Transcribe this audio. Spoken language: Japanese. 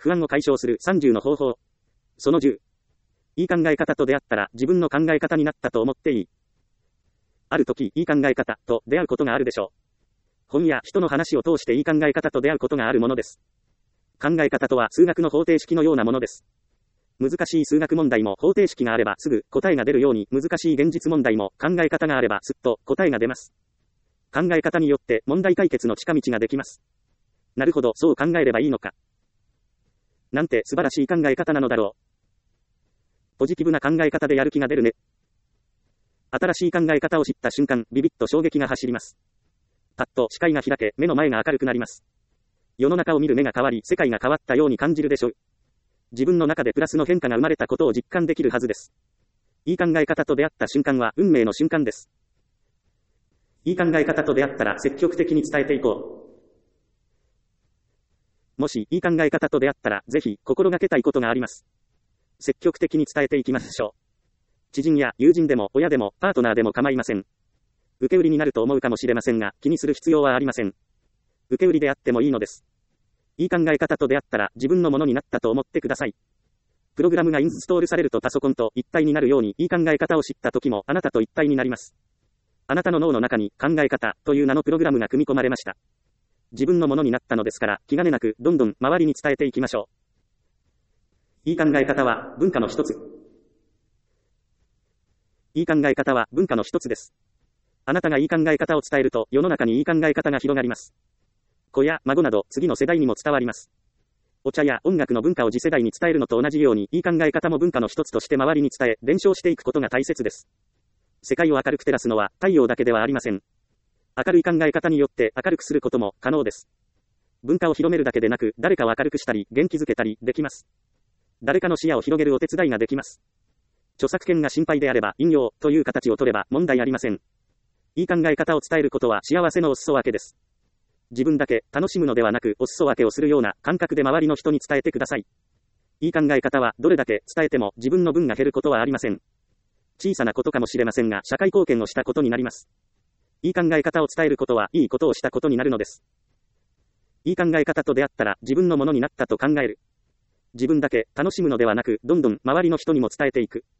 不安を解消する30の方法。その10。いい考え方と出会ったら自分の考え方になったと思っていい。ある時、いい考え方と出会うことがあるでしょう。本や人の話を通していい考え方と出会うことがあるものです。考え方とは数学の方程式のようなものです。難しい数学問題も方程式があればすぐ答えが出るように、難しい現実問題も考え方があればすっと答えが出ます。考え方によって問題解決の近道ができます。なるほど、そう考えればいいのか。なんて素晴らしい考え方なのだろう。ポジティブな考え方でやる気が出るね。新しい考え方を知った瞬間、ビビッと衝撃が走ります。パッと視界が開け、目の前が明るくなります。世の中を見る目が変わり、世界が変わったように感じるでしょう。自分の中でプラスの変化が生まれたことを実感できるはずです。いい考え方と出会った瞬間は運命の瞬間です。いい考え方と出会ったら積極的に伝えていこう。もしいい考え方と出会ったらぜひ心がけたいことがあります。積極的に伝えていきましょう。知人や友人でも親でもパートナーでも構いません。受け売りになると思うかもしれませんが、気にする必要はありません。受け売りであってもいいのです。いい考え方と出会ったら自分のものになったと思ってください。プログラムがインストールされるとパソコンと一体になるように、いい考え方を知った時もあなたと一体になります。あなたの脳の中に考え方という名のプログラムが組み込まれました。自分のものになったのですから、気兼ねなくどんどん周りに伝えていきましょう。いい考え方は文化の一つ。いい考え方は文化の一つです。あなたがいい考え方を伝えると世の中にいい考え方が広がります。子や孫など次の世代にも伝わります。お茶や音楽の文化を次世代に伝えるのと同じように、いい考え方も文化の一つとして周りに伝え、伝承していくことが大切です。世界を明るく照らすのは太陽だけではありません。明るい考え方によって明るくすることも可能です。文化を広めるだけでなく、誰かを明るくしたり、元気づけたりできます。誰かの視野を広げるお手伝いができます。著作権が心配であれば、引用という形を取れば問題ありません。いい考え方を伝えることは幸せのお裾分けです。自分だけ楽しむのではなく、お裾分けをするような感覚で周りの人に伝えてください。いい考え方はどれだけ伝えても自分の分が減ることはありません。小さなことかもしれませんが、社会貢献をしたことになります。いい考え方を伝えることはいいことをしたことになるのです。いい考え方と出会ったら自分のものになったと考える。自分だけ楽しむのではなく、どんどん周りの人にも伝えていく。